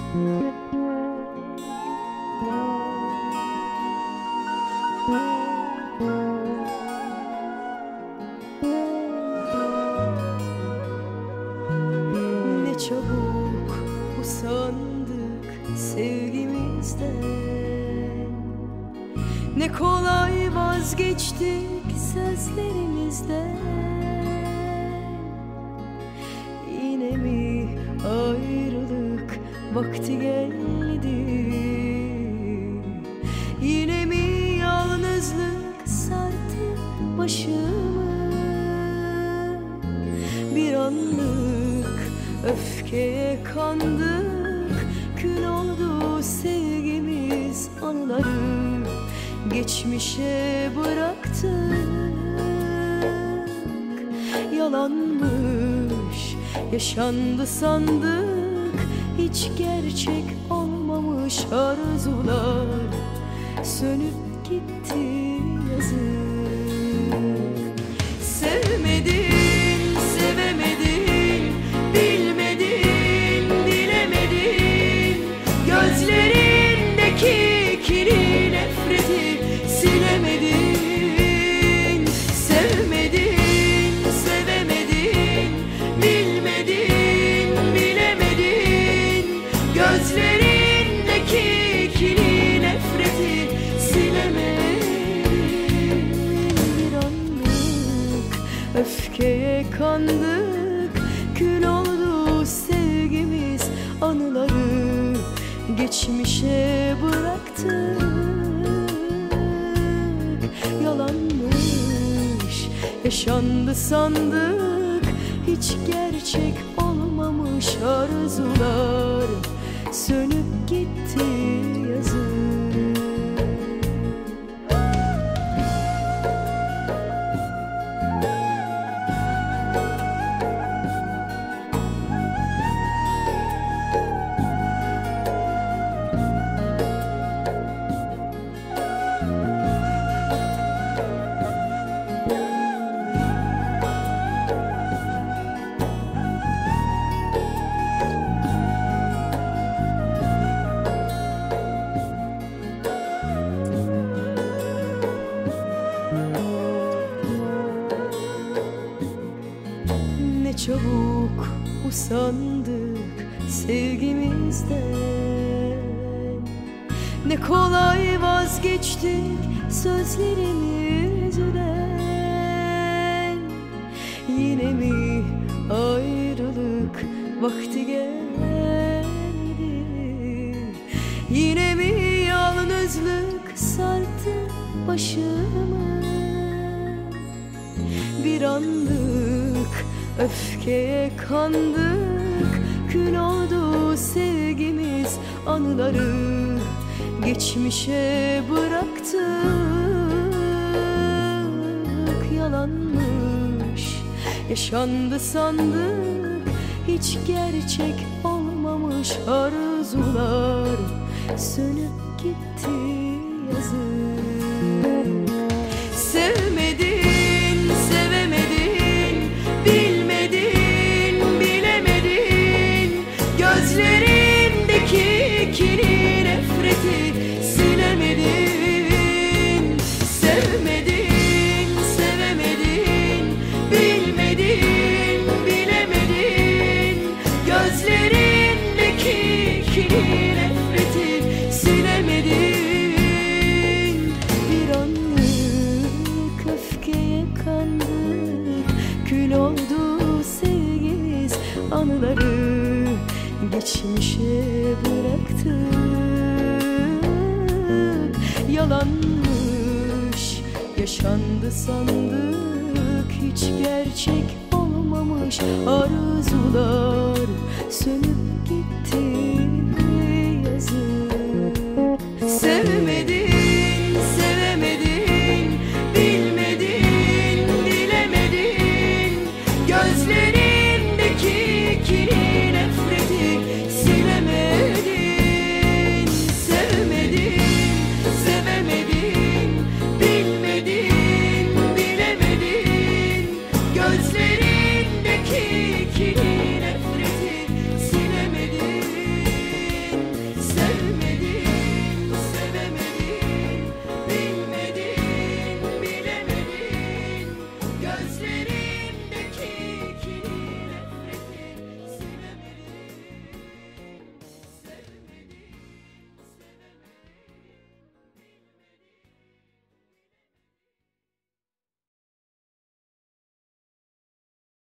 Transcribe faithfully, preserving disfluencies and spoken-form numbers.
Ne çabuk usandık sevgimizden, ne kolay vazgeçtik sözlerimizden. Yine mi ayrılık vakti geldi? Yine mi yalnızlık sardı başımı? Bir anlık öfkeye kandık, kül oldu sevgimiz, anıları geçmişe bıraktık. Yalanmış, yaşandı sandık, hiç gerçek olmamış arzular sönüp gitti yazık. Sevmedin, sevemedin, bilmedin, bilemedin, gözlerindeki kiri nefreti silemedin. Sevmedin, sevemedin, bilmedin, bilemedin, gözlerindeki kiri nefreti silemedin. Bir anlık öfkeye kandık, kül oldu sevgimiz, anıları geçmişe bıraktık. Yalanmış, yaşandı sandık, hiç gerçek olmamış arzular sönüp gitti yazık. Ne çabuk usandık sevgimizden, ne kolay vazgeçtik sözlerimizden. Yine mi ayrılık vakti geldi? Yine mi yalnızlık sardı başımı? Bir anlık öfkeye kandık, kül oldu sevgimiz, anıları geçmişe bıraktık. Yalanmış, yaşandı sandık, hiç gerçek olmamış arzular sönüp gitti yazık. Sevmedin, sevemedin, bilmedin, bilemedin, gözlerindeki kiri nefreti silemedin. Sevmedin, sevemedin, bilmedin, bilemedin, gözlerindeki kiri nefreti silemedin. Bir anlık öfkeye kandık, kül oldu sevgimiz, anıları geçmişe bıraktık. Yalanmış, yaşandı sandık, hiç gerçek olmamış arzular